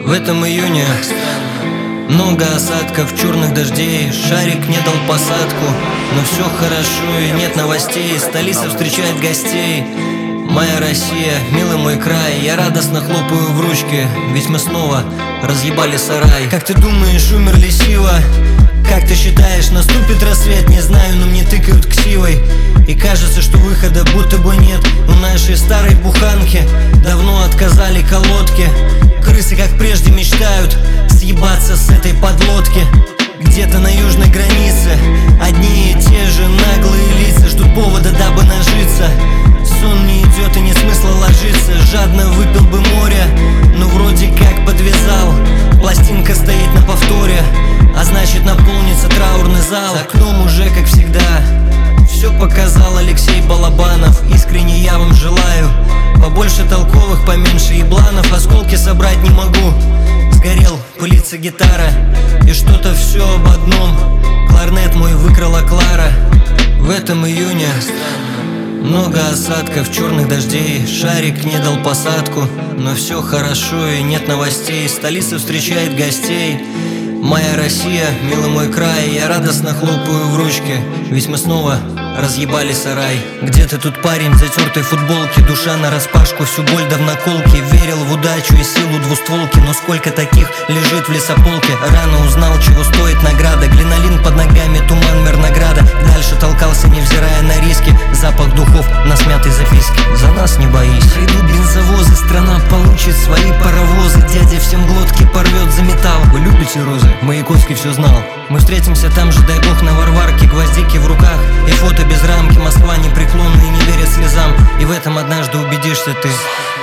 В этом июне много осадков, черных дождей. Шарик не дал посадку, но все хорошо и нет новостей. Столица встречает гостей. Моя Россия, милый мой край. Я радостно хлопаю в ручки, ведь мы снова разъебали сарай. Как ты думаешь, умерли Сива? Как ты считаешь, наступит рассвет? Не знаю, но мне тыкают ксивой. И кажется, что выхода будто бы нет. У нашей старой буханки давно отказали колодки. Крысы, как прежде, мечтают съебаться с этой подлодки. Где-то на южной границе одни и те же наглые лица ждут повода, дабы нажиться. Сон не идет и нет смысла ложиться. Жадно выпил бы море, но вроде как подвязал. Пластинка стоит на повторе, а значит наполнится траурный зал. За окном уже как всегда все показал Алексей Балабанов. Искренне я вам желаю побольше толковых, поменьше ебланов. Осколки собрать не могу, сгорел, пылится гитара. И что-то все об одном, кларнет мой выкрала Клара. В этом июне много осадков, черных дождей. Шарик не дал посадку, но все хорошо и нет новостей. Столица встречает гостей. Моя Россия, милый мой край. Я радостно хлопаю в ручки, ведь мы снова разъебали сарай. Где ты тут, парень в затертой футболке? Душа нараспашку, всю боль да в наколке. Верил в удачу и силу двустволки, но сколько таких лежит в лесополке. Рано узнал, чего стоит награда. Глинолин под ногами, туман Мирнограда. Дальше толкался, невзирая на риски. Запах духов на смятой записке. За нас не боись. Идут бензовозы, страна получит свои паровозы. Дядя всем глотки порвет за металл. Вы любите розы? Маяковский все знал. Мы встретимся там же, дай бог, на Варварке. Гвоздики в руках и фото без рамки. Москва непреклонна и не верит слезам. И в этом однажды убедишься ты.